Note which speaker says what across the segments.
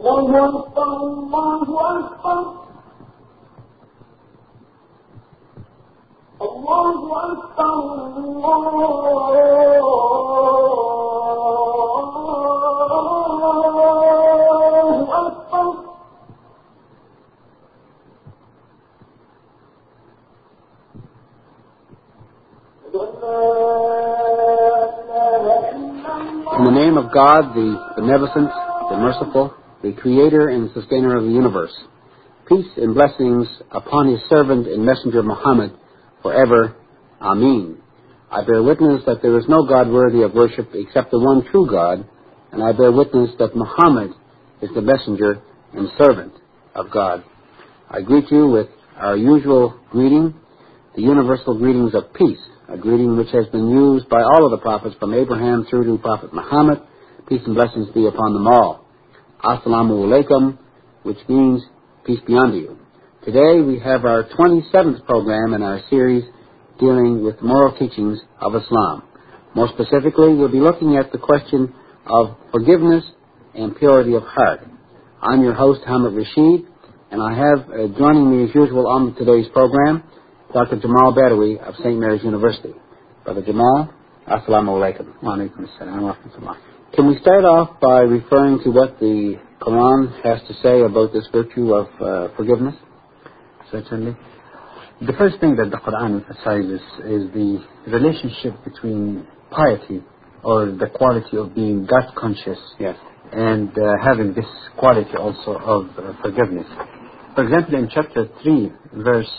Speaker 1: In the name of God, the beneficent, the merciful, the creator and sustainer of the universe, peace and blessings upon his servant and messenger Muhammad forever. Ameen. I bear witness that there is no God worthy of worship except the one true God, and I bear witness that Muhammad is the messenger and servant of God. I greet you with our usual greeting, the universal greetings of peace, a greeting which has been used by all of the prophets from Abraham through to Prophet Muhammad. Peace and blessings be upon them all. Assalamu alaikum, which means peace be unto you. Today we have our 27th program in our series dealing with moral teachings of Islam. More specifically, we'll be looking at the question of forgiveness and purity of heart. I'm your host, Hamid Rashid, and I have joining me as usual on today's program, Dr. Jamal Badawi of St. Mary's University. Brother Jamal, assalamu alaikum. Wa alaikum assalam wa rahmatullah. Can we start off by referring to what the Quran has to say about this virtue of forgiveness?
Speaker 2: Certainly. The first thing that the Quran emphasizes is the relationship between piety, or the quality of being God conscious,
Speaker 1: yes,
Speaker 2: and having this quality also of forgiveness. For example, in chapter 3, verse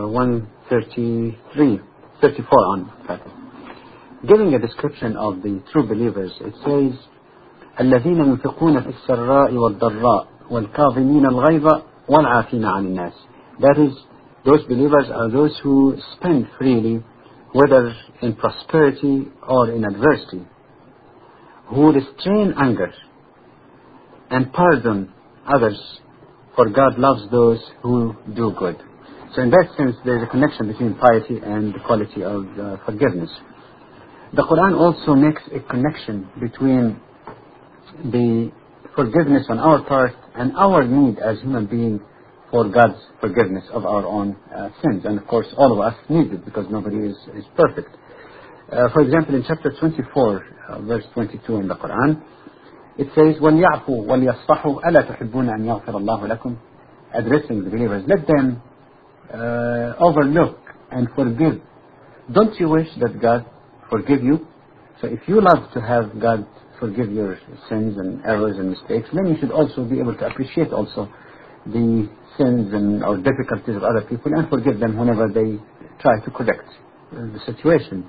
Speaker 2: 134 on, giving a description of the true believers, it says, الذين ينفقون في السراء والضراء والكاظمين الغيظ والعافين عن الناس. That is, those believers are those who spend freely, whether in prosperity or in adversity, who restrain anger and pardon others, for God loves those who do good. So in that sense, there is a connection between piety and the quality of forgiveness. The Quran also makes a connection between the forgiveness on our part and our need as human beings for God's forgiveness of our own sins. And of course, all of us need it because nobody is perfect. For example, in chapter 24, verse 22 in the Quran, it says, وَلْيَعْفُوا وَلْيَصْفَحُوا أَلَا تُحِبُّونَ أَنْ يَغْفِرَ اللَّهُ لَكُمْ, addressing the believers, let them overlook and forgive. Don't you wish that God forgive you? So if you love to have God forgive your sins and errors and mistakes, then you should also be able to appreciate also the sins and or difficulties of other people and forgive them whenever they try to correct the situation.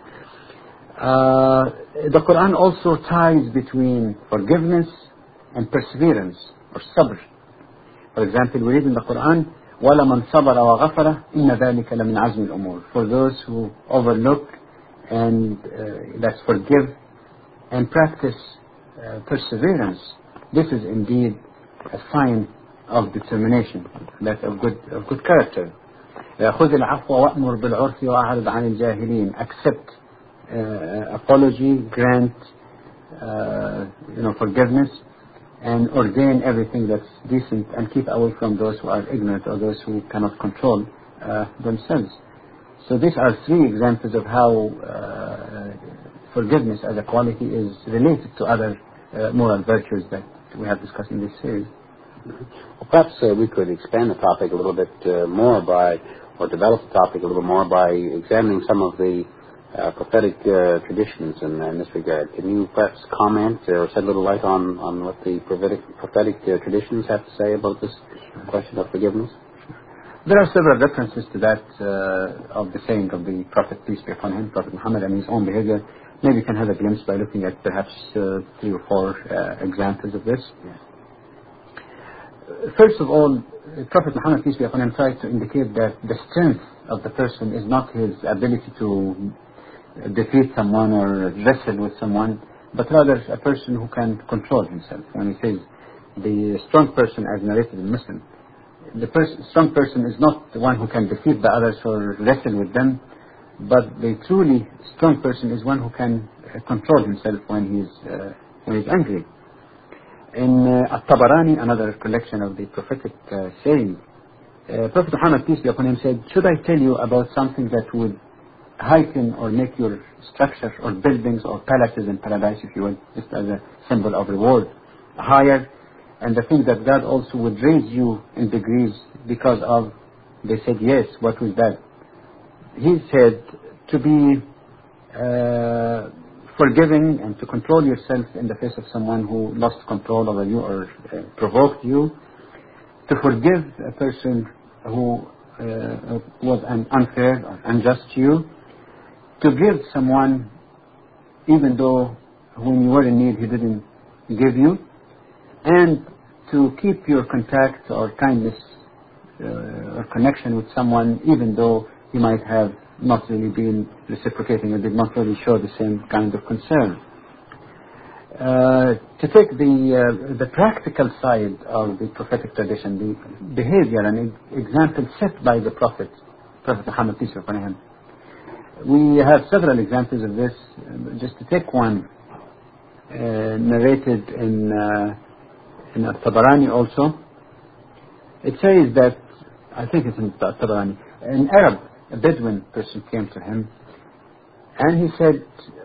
Speaker 2: The Quran also ties between forgiveness and perseverance or sabr. For example, we read in the Quran, وَلَمَنْ صَبَرَ وَغَفَرَ إِنَّ ذَلِكَ لَمِنْ عَزْمِ الْأُمُورِ. For those who overlook and that's forgive and practice perseverance, this is indeed a sign of determination, that of good character. خذ العفو وأمر بالعرف وأعرض عن الجاهلين. Accept apology, grant forgiveness, and ordain everything that's decent, and keep away from those who are ignorant or those who cannot control themselves. So these are three examples of how forgiveness as a quality is related to other moral virtues that we have discussed in this series.
Speaker 1: Well, perhaps we could expand the topic a little bit more or develop the topic a little more by examining some of the prophetic traditions in this regard. Can you perhaps comment or shed a little light on what the prophetic traditions have to say about this question of forgiveness?
Speaker 2: There are several references to that of the saying of the Prophet, peace be upon him, Prophet Muhammad, and his own behavior. Maybe you can have a glimpse by looking at perhaps 3 or 4 examples of this.
Speaker 1: Yes.
Speaker 2: First of all, Prophet Muhammad, peace be upon him, tried to indicate that the strength of the person is not his ability to defeat someone or wrestle with someone, but rather a person who can control himself. When he says the strong person, as narrated in Muslim, the strong person is not the one who can defeat the others or wrestle with them, but the truly strong person is one who can control himself when he's angry. In At-Tabarani, another collection of the prophetic saying, Prophet Muhammad, peace be upon him, said, should I tell you about something that would heighten or make your structure or buildings or palaces in paradise, if you will, just as a symbol of reward, higher, and the thing that God also would raise you in degrees because of, they said, yes, what was that? He said, to be forgiving and to control yourself in the face of someone who lost control over you or provoked you, to forgive a person who was unfair or unjust to you, to give someone even though when you were in need he didn't give you, and to keep your contact or kindness or connection with someone even though he might have not really been reciprocating or did not really show the same kind of concern. To take the practical side of the prophetic tradition, the behavior and example set by the Prophet Muhammad, peace be upon him. We have several examples of this. Just to take one, narrated in At-Tabarani also. It says that, I think it's in At-Tabarani, an Arab, a Bedouin person came to him, and he said,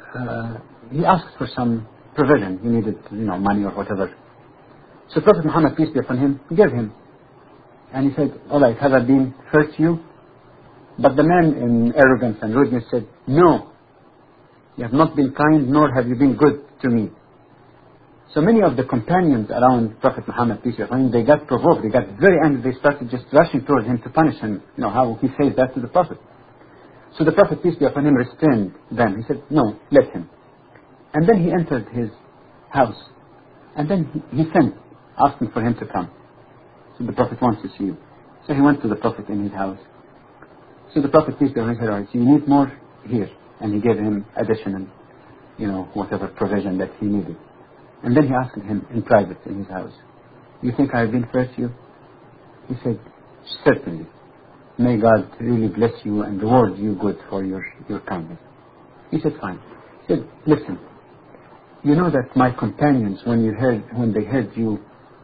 Speaker 2: he asked for some provision. He needed, money or whatever. So Prophet Muhammad, peace be upon him, gave him. And he said, all right, have I been hurt you? But the man in arrogance and rudeness said, no, you have not been kind, nor have you been good to me. So many of the companions around Prophet Muhammad, peace be upon him, they got provoked, they got very angry, they started just rushing towards him to punish him, how he says that to the Prophet. So the Prophet, peace be upon him, restrained them. He said, no, let him. And then he entered his house. And then he sent, asking for him to come. So the Prophet wants to see you. So he went to the Prophet in his house. So the Prophet, peace be upon him, said, all right, so you need more here. And he gave him additional, whatever provision that he needed. And then he asked him in private in his house, you think I have been fair to you? He said, certainly. May God really bless you and reward you good for your kindness. He said, fine. He said, listen, you know that my companions, when they heard you,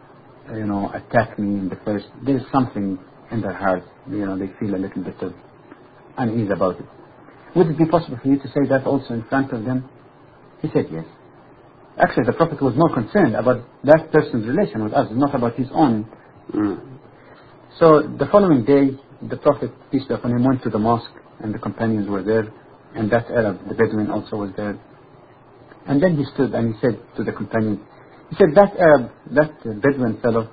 Speaker 2: attack me in the first, there's something in their heart, they feel a little bit of unease about it. Would it be possible for you to say that also in front of them? He said, yes. Actually, the Prophet was more concerned about that person's relation with us, not about his own. So the following day, the Prophet, peace be upon him, went to the mosque, and the companions were there, and that Arab, the Bedouin, also was there. And then he stood and he said to the companion, he said, that Arab, that Bedouin fellow,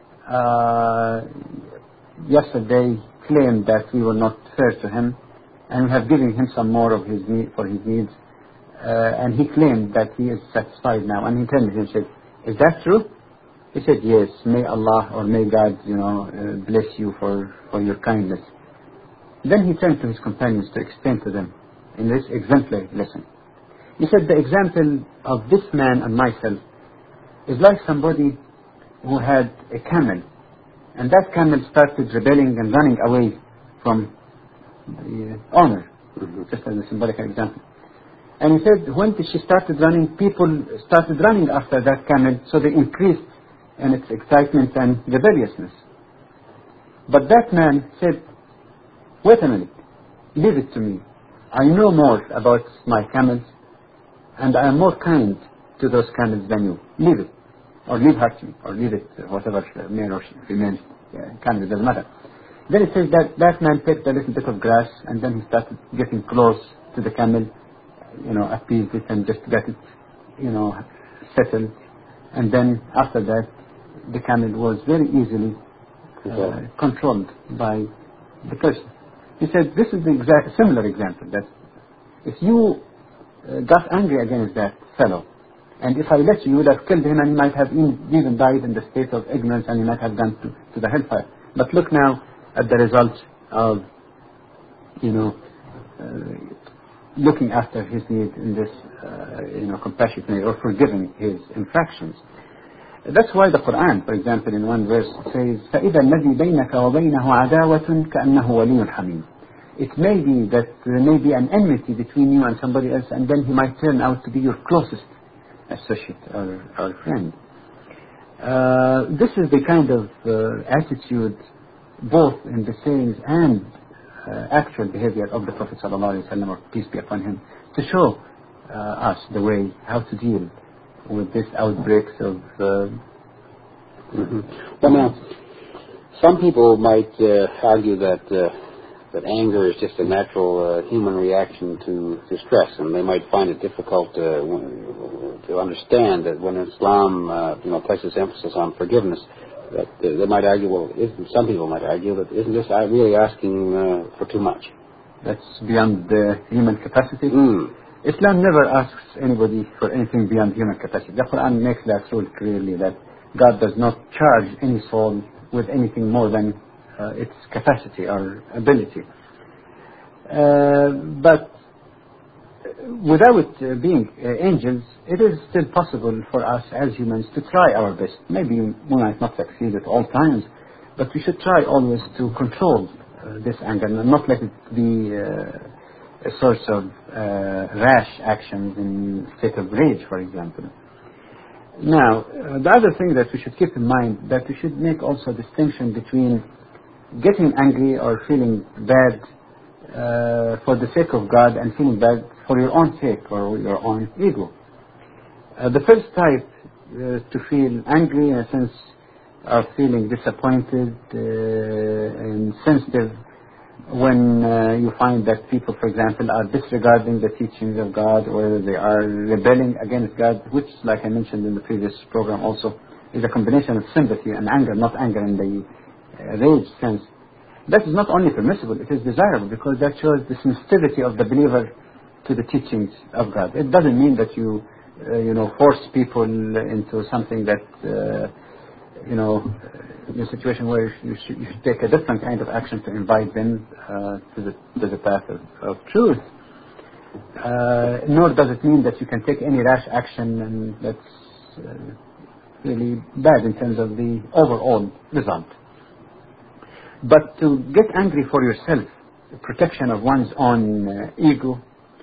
Speaker 2: yesterday claimed that we were not fair to him, and we have given him some more of his for his needs, and he claimed that he is satisfied now. And he turned to him and said, is that true? He said, yes, may Allah or may God, bless you for your kindness. Then he turned to his companions to explain to them in this exemplary lesson. He said, the example of this man and myself is like somebody who had a camel, and that camel started rebelling and running away from the owner, just as a symbolic example. And he said, when she started running, people started running after that camel, so they increased in its excitement and rebelliousness. But that man said, wait a minute, leave it to me. I know more about my camels, and I am more kind to those camels than you. Leave it, or leave her to me, or leave it, whatever, male or female camel, it doesn't matter. Then it says that man picked a little bit of grass, and then he started getting close to the camel, appeased it and just got it, settled. And then after that, the camel was very easily controlled by the person. He said, this is the similar example, that if you got angry against that fellow, and if I let you, you would have killed him, and he might have even died in the state of ignorance, and he might have gone to the hellfire. But look now at the result of, looking after his need in this, compassionate way, or forgiving his infractions. That's why the Quran, for example, in one verse says, فَإِذَا الَّذِي بَيْنَكَ وَبَيْنَهُ عَدَاوَةٌ كَأَنَّهُ وَلِيٌّ حَمِيمٌ. It may be that there may be an enmity between you and somebody else, and then he might turn out to be your closest associate or friend. This is the kind of attitude, both in the sayings and actual behavior of the Prophet ﷺ, or peace be upon him, to show us the way how to deal with these outbreaks of...
Speaker 1: Well, now, some people might argue that anger is just a natural human reaction to stress, and they might find it difficult to understand that when Islam places emphasis on forgiveness, that they might argue, some people might argue that isn't this really asking for too much?
Speaker 2: That's beyond the human capacity. Islam never asks anybody for anything beyond human capacity. The Quran makes that rule clearly, that God does not charge any soul with anything more than its capacity or ability. But without being angels, it is still possible for us as humans to try our best. Maybe we might not succeed at all times, but we should try always to control this anger and not let it be a source of rash actions in state of rage, for example. Now, the other thing that we should keep in mind, that we should make also a distinction between getting angry or feeling bad for the sake of God and feeling bad for your own sake or your own ego. The first type to feel angry, in a sense of feeling disappointed and sensitive when you find that people, for example, are disregarding the teachings of God, or they are rebelling against God, which, like I mentioned in the previous program also, is a combination of sympathy and anger, not anger in the rage sense. That is not only permissible, it is desirable, because that shows the sensitivity of the believer to the teachings of God. It doesn't mean that you force people into something that in a situation where you should take a different kind of action to invite them to the path of truth. Nor does it mean that you can take any rash action, and that's really bad in terms of the overall result. But to get angry for yourself, the protection of one's own ego,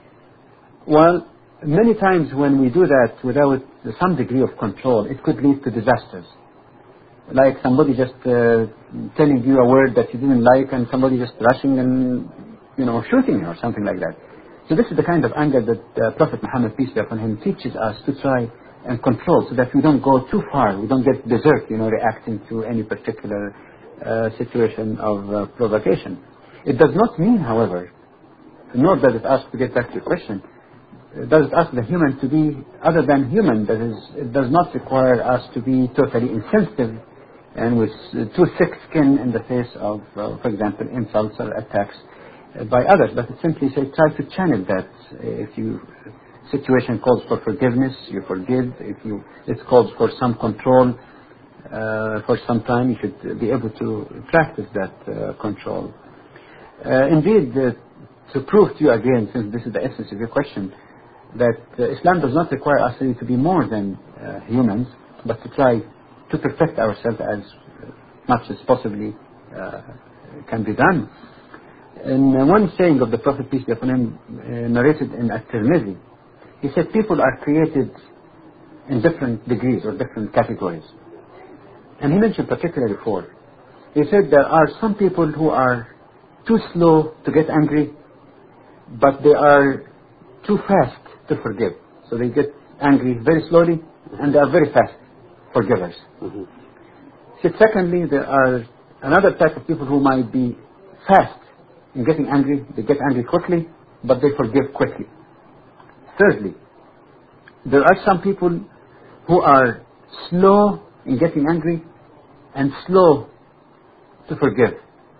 Speaker 2: well, many times when we do that without some degree of control, it could lead to disasters. Like somebody just telling you a word that you didn't like, and somebody just rushing and shooting you or something like that. So this is the kind of anger that Prophet Muhammad, peace be upon him, teaches us to try and control, so that we don't go too far, we don't get berserk, reacting to any particular situation of provocation. It does not mean, however, nor does it ask, to get back to your question, does it ask the human to be other than human. That is, it does not require us to be totally insensitive and with too thick skin in the face of, for example, insults or attacks by others. But it simply says try to channel that. If you situation calls for forgiveness, you forgive. If it calls for some control for some time, you should be able to practice that control. Indeed, to prove to you again, since this is the essence of your question, that Islam does not require us really to be more than humans, but to try to perfect ourselves as much as possibly can be done. And one saying of the Prophet, peace be upon him, narrated in At-Tirmidhi, he said people are created in different degrees or different categories. And he mentioned particularly four. He said there are some people who are too slow to get angry, but they are too fast to forgive. So they get angry very slowly, and they are very fast forgivers. Mm-hmm. So secondly, there are another type of people who might be fast in getting angry. They get angry quickly, but they forgive quickly. Thirdly, there are some people who are slow in getting angry and slow to forgive.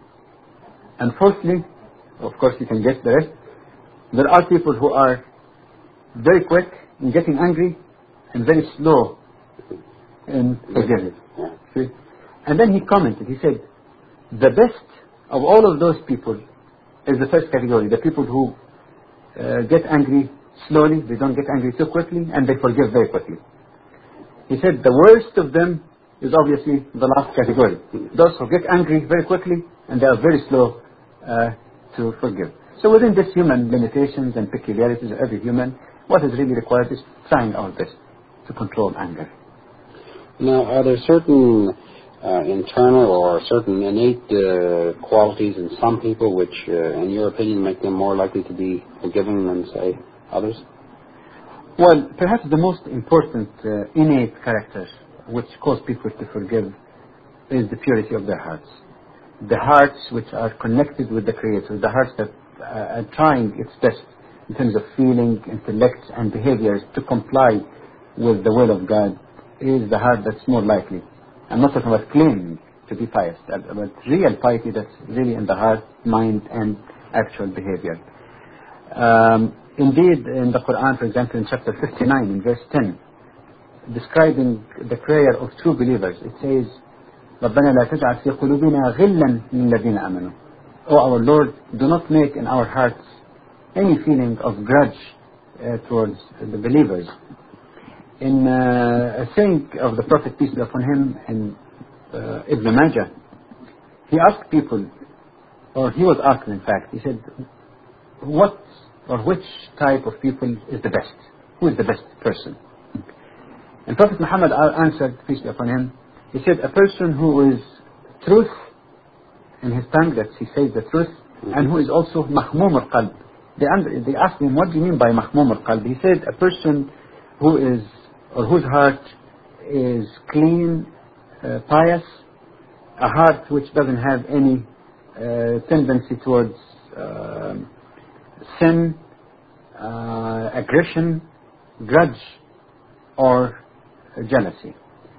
Speaker 2: And fourthly, of course you can guess the rest, there are people who are very quick in getting angry and very slow in forgiving. See? And then he commented, he said, the best of all of those people is the first category, the people who get angry slowly, they don't get angry too quickly, and they forgive very quickly. He said the worst of them is obviously the last category, those who get angry very quickly and they are very slow to forgive. So within this human limitations and peculiarities of every human, what is really required is trying our best to control anger.
Speaker 1: Now, are there certain internal or certain innate qualities in some people which, in your opinion, make them more likely to be forgiving than, say, others?
Speaker 2: Well, perhaps the most important innate character which cause people to forgive is the purity of their hearts. The hearts which are connected with the Creator, the hearts that are trying its best in terms of feeling, intellect, and behaviors to comply with the will of God, is the heart that's more likely. I'm not talking about claiming to be pious, but real piety that's really in the heart, mind, and actual behavior. Indeed, in the Quran, for example, in chapter 59, in verse 10, describing the prayer of true believers, it says, رَبَّنَا لَا تَجْعَلْ فِي قُلُوبِنَا غِلًّا لِلَّذِينَ آمَنُوا. O our Lord, do not make in our hearts any feeling of grudge towards the believers. In a saying of the Prophet, peace be upon him, in Ibn Majah, he asked people, or he was asked in fact, he said, what or which type of people is the best? Who is the best person? And Prophet Muhammad answered, peace be upon him, he said, a person who is truth in his tongue, that he says the truth, and who is also mahmum al-qalb. They asked him, what do you mean by mahmum al-qalb? He said, a person who is, or whose heart is clean, pious, a heart which doesn't have any tendency towards sin, aggression, grudge, or jealousy.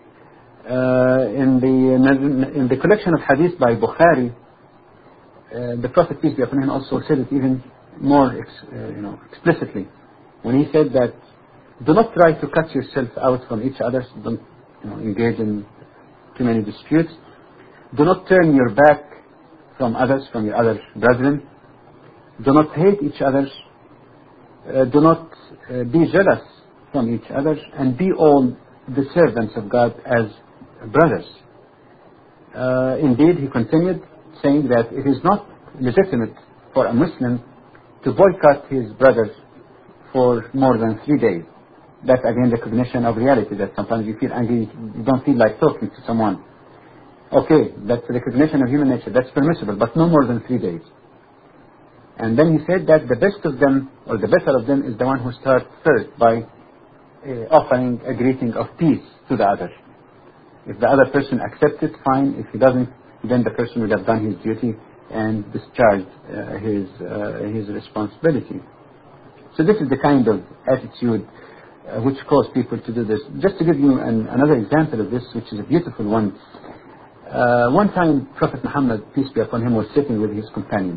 Speaker 2: In the collection of hadith by Bukhari, the Prophet, peace be upon him, also said it even more explicitly when he said that do not try to cut yourself out from each other, don't engage in too many disputes, do not turn your back from others, from your other brethren, do not hate each other, do not be jealous from each other, and be all the servants of God as brothers. Indeed, he continued saying that it is not legitimate for a Muslim to boycott his brothers for more than 3 days. That's again recognition of reality, that sometimes you feel angry, you don't feel like talking to someone. Okay, that's recognition of human nature, that's permissible, but no more than 3 days. And then he said that the best of them, or the better of them, is the one who starts first by offering a greeting of peace to the other. If the other person accepts it, fine. If he doesn't, then the person will have done his duty and discharged his responsibility. So this is the kind of attitude which caused people to do this. Just to give you another example of this, which is a beautiful one. One time, Prophet Muhammad, peace be upon him, was sitting with his companions.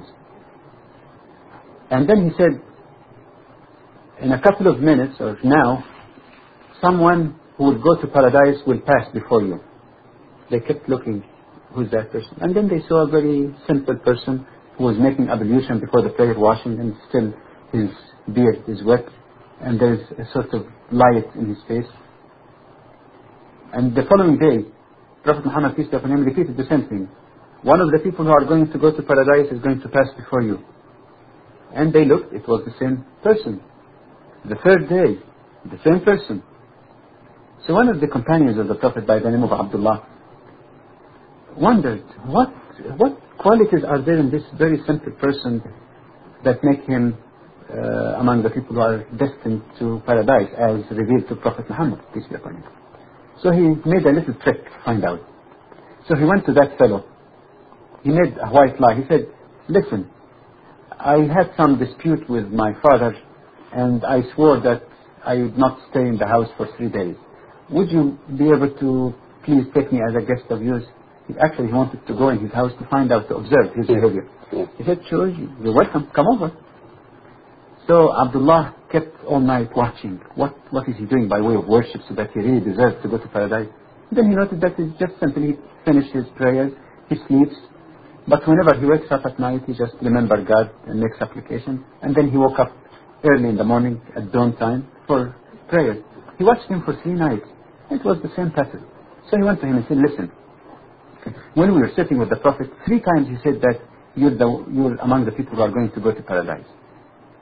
Speaker 2: And then he said, in a couple of minutes, or now, someone who will go to paradise will pass before you. They kept looking, who's that person? And then they saw a very simple person who was making ablution before the prayer, washing, and still his beard is wet, and there's a sort of light in his face. And the following day, Prophet Muhammad, peace be upon him, repeated the same thing. One of the people who are going to go to paradise is going to pass before you. And they looked, it was the same person. The third day, the same person. So one of the companions of the Prophet, by the name of Abdullah, wondered, what qualities are there in this very simple person that make him among the people who are destined to paradise, as revealed to Prophet Muhammad, peace be upon him. So he made a little trick to find out. So he went to that fellow. He made a white lie. He said, listen, I had some dispute with my father, and I swore that I would not stay in the house for 3 days. Would you be able to please take me as a guest of yours? He wanted to go in his house to find out, to observe his behavior. Yeah. He said, sure, you're welcome, come over. So Abdullah kept all night watching. What is he doing by way of worship so that he really deserves to go to paradise? Then he noted that it's just simply finished his prayers, he sleeps, but whenever he wakes up at night, he just remembers God and makes application, and then he woke up early in the morning at dawn time for prayer. He watched him for 3 nights. It was the same pattern. So he went to him and said, listen, when we were sitting with the Prophet, 3 times he said that you're among the people who are going to go to paradise.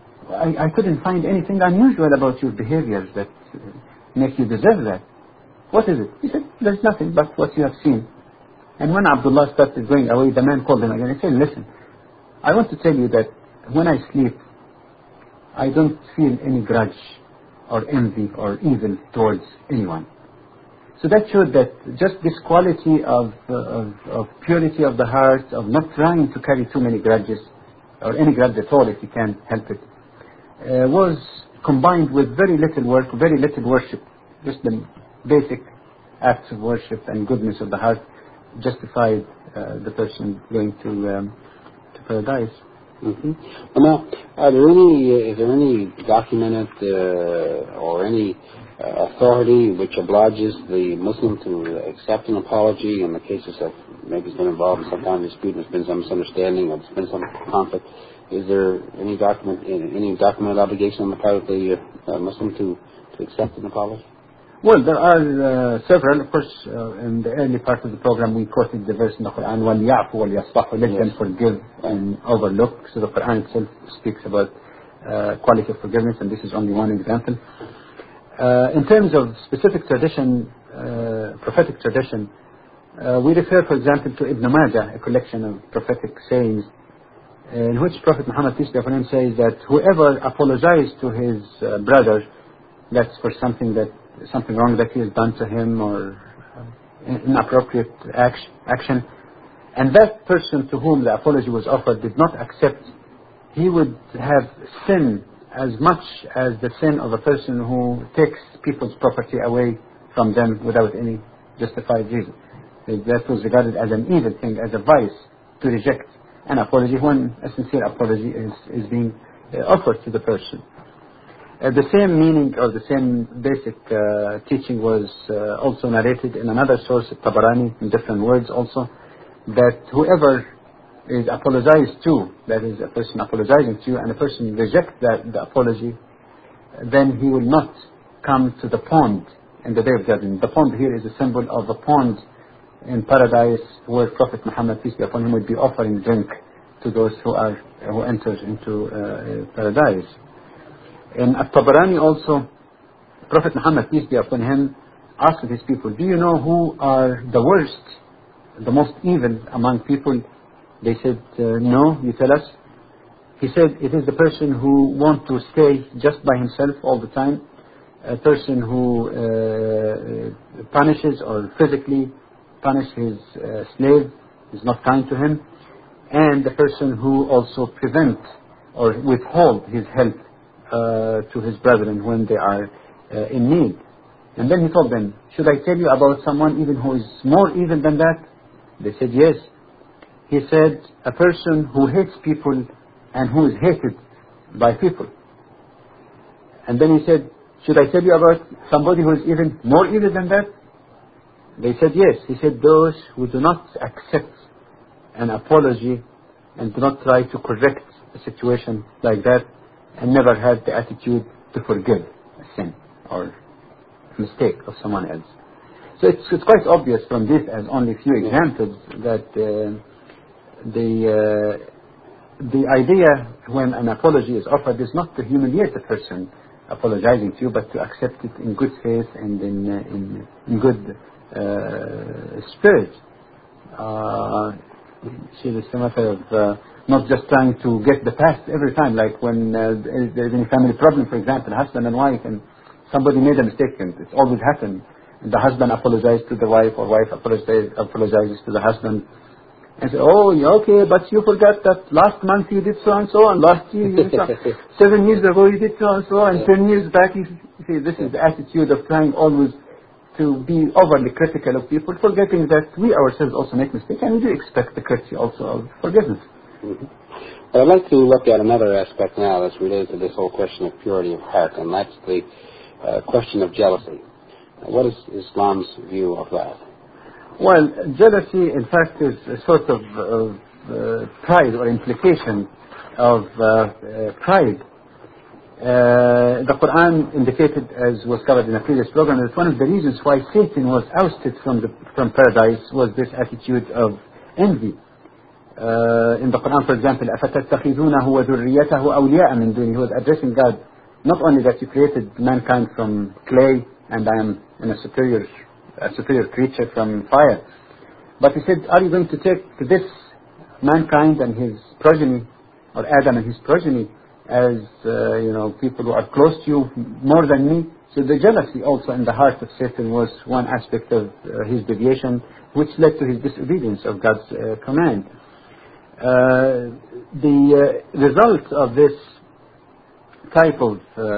Speaker 2: I couldn't find anything unusual about your behaviors that make you deserve that. What is it? He said, there's nothing but what you have seen. And when Abdullah started going away, the man called him again. He said, listen, I want to tell you that when I sleep, I don't feel any grudge or envy or evil towards anyone. So that showed that just this quality of purity of the heart, of not trying to carry too many grudges, or any grudge at all if you can help it, was combined with very little work, very little worship. Just the basic acts of worship and goodness of the heart justified the person going to paradise.
Speaker 1: Mm-hmm. Well, now, is there any documented or any authority which obliges the Muslim to accept an apology in the cases of maybe it's been involved in some kind of dispute, there's been some misunderstanding, or there's been some conflict? Is there any documented obligation on the part of the Muslim to accept an apology?
Speaker 2: Well, there are several. Of course, in the early part of the program, we quoted the verse in the Quran, وَلْيَعْفُوا وَلْيَصْفَحُوا, let them forgive and overlook. So the Quran itself speaks about quality of forgiveness, and this is only one example. In terms of specific tradition, prophetic tradition, we refer, for example, to Ibn Majah, a collection of prophetic sayings, in which Prophet Muhammad, peace be upon him, says that whoever apologizes to his brother, that's for something wrong that he has done to him or inappropriate action, and that person to whom the apology was offered did not accept, he would have sin as much as the sin of a person who takes people's property away from them without any justified reason. That was regarded as an evil thing, as a vice, to reject an apology when a sincere apology is being offered to the person. The same meaning or the same basic teaching was also narrated in another source, Tabarani, in different words also, that whoever is apologized to, that is a person apologizing to you, and a person rejects the apology, then he will not come to the pond in the day of judgment. The pond here is a symbol of a pond in paradise where Prophet Muhammad, peace be upon him, would be offering drink to those who enter into paradise. In At-Tabarani also, Prophet Muhammad, peace be upon him, asked his people, do you know who are the worst, the most evil among people? They said, no, you tell us. He said, it is the person who wants to stay just by himself all the time, a person who punishes or physically punishes his slave, is not kind to him, and the person who also prevents or withholds his help to his brethren when they are in need. And then he told them, should I tell you about someone even who is more evil than that? They said, yes. He said, a person who hates people and who is hated by people. And then he said, should I tell you about somebody who is even more evil than that? They said, yes. He said, those who do not accept an apology and do not try to correct a situation like that, and never had the attitude to forgive a sin or a mistake of someone else. So it's quite obvious from this, as only a few examples, that the idea when an apology is offered is not to humiliate the person apologizing to you, but to accept it in good faith and in good spirit. See, it's a matter of not just trying to get the past every time, like when there's any family problem, for example, husband and wife, and somebody made a mistake, and it's always happened. The husband apologizes to the wife, or wife apologizes to the husband, and say, oh, okay, but you forgot that last month you did so and so, and last year you did so, 7 years ago you did so and so, and 10 years back you see, this is the attitude of trying always to be overly critical of people, forgetting that we ourselves also make mistakes, and we do expect the courtesy also of forgiveness.
Speaker 1: Mm-hmm. But I'd like to look at another aspect now that's related to this whole question of purity of heart, and that's the question of jealousy. What is Islam's view of that?
Speaker 2: Well, jealousy, in fact, is a sort of pride or implication of pride. The Quran indicated, as was covered in a previous program, that one of the reasons why Satan was ousted from paradise was this attitude of envy. In the Quran, for example, أَفَتَتَّخِذُونَهُ وَذُرِّيَّتَهُ أَوْلِيَاءَ مِنْ دُونِهِ, he was addressing God, not only that you created mankind from clay and I am in a superior a superior creature from fire. But he said, are you going to take this mankind and his progeny, or Adam and his progeny, as people who are close to you more than me? So the jealousy also in the heart of Satan was one aspect of his deviation, which led to his disobedience of God's command. The result of this type of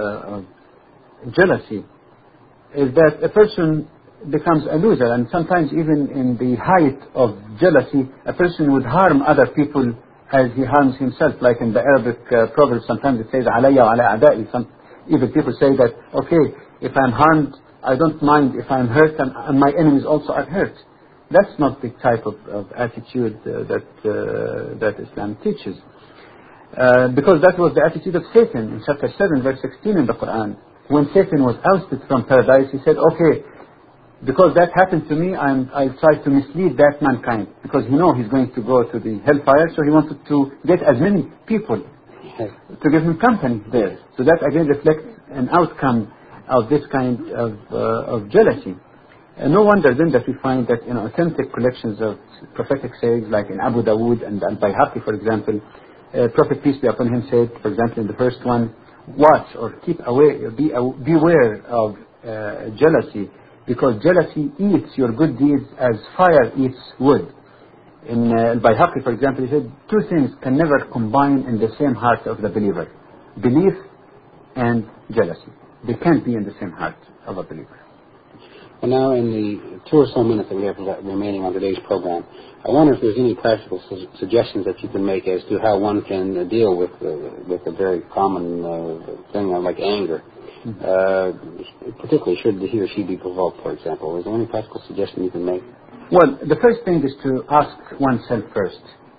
Speaker 2: jealousy is that a person becomes a loser, and sometimes even in the height of jealousy, a person would harm other people as he harms himself. Like in the Arabic proverb, sometimes it says, "Alayya wa ala a'da'i." Some even people say that, okay, if I'm harmed, I don't mind if I'm hurt, and my enemies also are hurt. That's not the type of attitude that Islam teaches. Because that was the attitude of Satan in chapter 7, verse 16 in the Quran. When Satan was ousted from paradise, he said, okay, because that happened to me, I'll try to mislead that mankind. Because he knows he's going to go to the hellfire, so he wanted to get as many people to give him company there. So that again reflects an outcome of this kind of jealousy. No wonder then that we find that in authentic collections of prophetic sayings, like in Abu Dawood and Al-Bayhaqi, for example, Prophet peace be upon him said, for example, in the first one, watch or keep away, beware of jealousy, because jealousy eats your good deeds as fire eats wood. In Al-Bayhaqi, for example, he said, two things can never combine in the same heart of the believer: belief and jealousy. They can't be in the same heart of a believer.
Speaker 1: Well, now in the 2 or so minutes that we have remaining on today's program, I wonder if there's any practical suggestions that you can make as to how one can deal with a very common thing like anger. Particularly, should he or she be provoked, for example. Is there any practical suggestion you can make?
Speaker 2: Well, the first thing is to ask oneself first,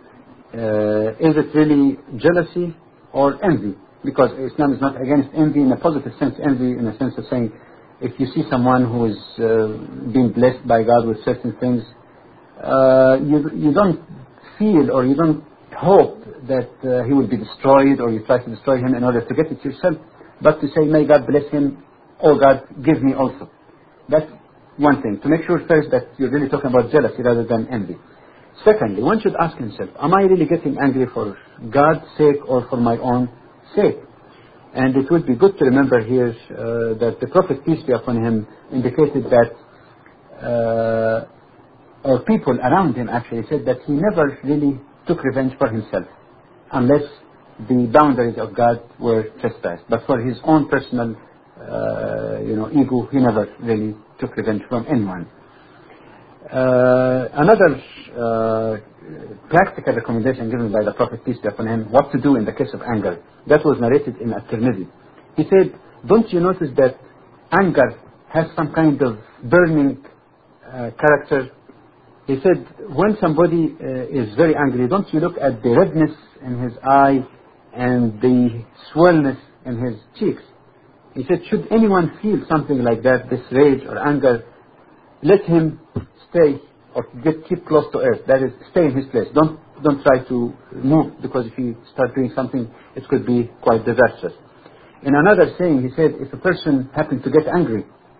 Speaker 2: is it really jealousy or envy? Because Islam is not against envy in a positive sense, envy in a sense of saying, if you see someone who is being blessed by God with certain things, you don't feel or you don't hope that he will be destroyed, or you try to destroy him in order to get it yourself, but to say, may God bless him, or God give me also. That's one thing, to make sure first that you're really talking about jealousy rather than envy. Secondly, one should ask himself, am I really getting angry for God's sake or for my own sake? And it would be good to remember here that the Prophet, peace be upon him, indicated that, or people around him actually said that he never really took revenge for himself, unless the boundaries of God were trespassed. But for his own personal, ego, he never really took revenge from anyone. Another practical recommendation given by the Prophet, peace be upon him, what to do in the case of anger, that was narrated in At-Tirmidhi. He said, don't you notice that anger has some kind of burning character? He said, when somebody is very angry, don't you look at the redness in his eye and the swellness in his cheeks? He said, should anyone feel something like that, this rage or anger, let him stay or keep close to earth. That is, stay in his place. Don't try to move, because if you start doing something, it could be quite disastrous. In another saying, he said, if a person happens to get angry,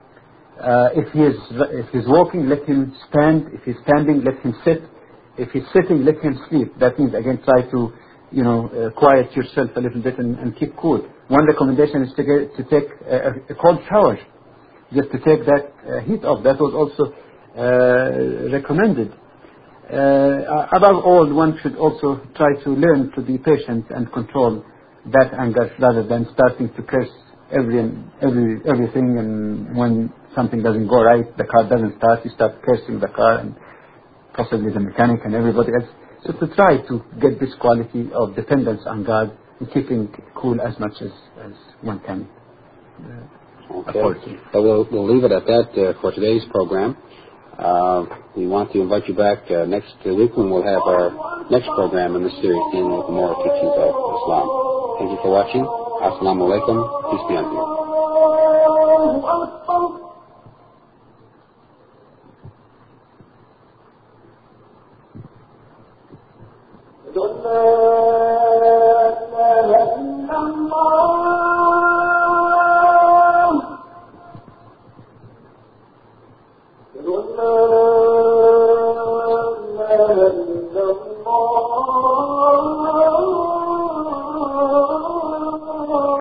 Speaker 2: if he's walking, let him stand. If he's standing, let him sit. If he's sitting, let him sleep. That means, again, try to quiet yourself a little bit and keep cool. One recommendation is to take a cold shower, just to take that heat off. That was also recommended. Above all, one should also try to learn to be patient and control that anger, rather than starting to curse everything, and when something doesn't go right, the car doesn't start, you start cursing the car and possibly the mechanic and everybody else. So to try to get this quality of dependence on God and keeping cool as much as one can.
Speaker 1: Okay. So we'll leave it at that for today's program. We want to invite you back next week when we'll have our next program in the series dealing with the moral teachings of Islam. Thank you for watching. Assalamu alaikum. Peace be unto you.
Speaker 3: والله